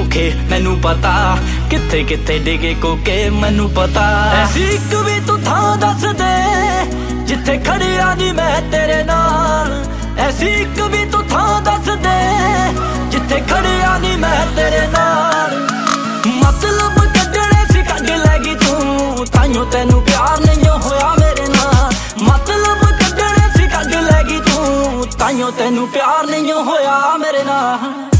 ਔਖੇ ਮੈਨੂੰ ਪਤਾ, ਕਿੱਥੇ ਕਿੱਥੇ ਡਿਗੇ ਕੋਕੇ ਮੈਨੂੰ ਪਤਾ। ਐਸੀ ਇੱਕ ਵੀ ਤੂੰ ਥਾਂ ਦੱਸ ਦੇ ਜਿੱਥੇ ਖੜਿਆ ਨੀ ਮੈਂ ਤੇਰੇ ਨਾਲ, ਐਸੀ ਇੱਕ ਵੀ ਤੂੰ ਥਾਂ ਦੱਸ ਦੇ ਜਿੱਥੇ ਖੜਿਆ ਨੀ ਮੈਂ ਤੇਰੇ ਨਾਲ। ਮਤਲਬ ਕੱਢਣੇ ਸੀ ਕੱਢ ਲੈ ਗਈ ਤੂੰ, ਤਾਈਓ ਤੈਨੂੰ ਪਿਆਰ ਨਹੀਂ ਹੋਇਆ ਮੇਰੇ ਨਾਲ। ਮਤਲਬ ਕੱਢਣੇ ਸੀ ਕੱਢ ਲੈ ਗਈ ਤੂੰ, ਤਾਈਓ ਤੈਨੂੰ ਪਿਆਰ ਨਹੀਂ ਹੋਇਆ ਮੇਰੇ ਨਾਲ।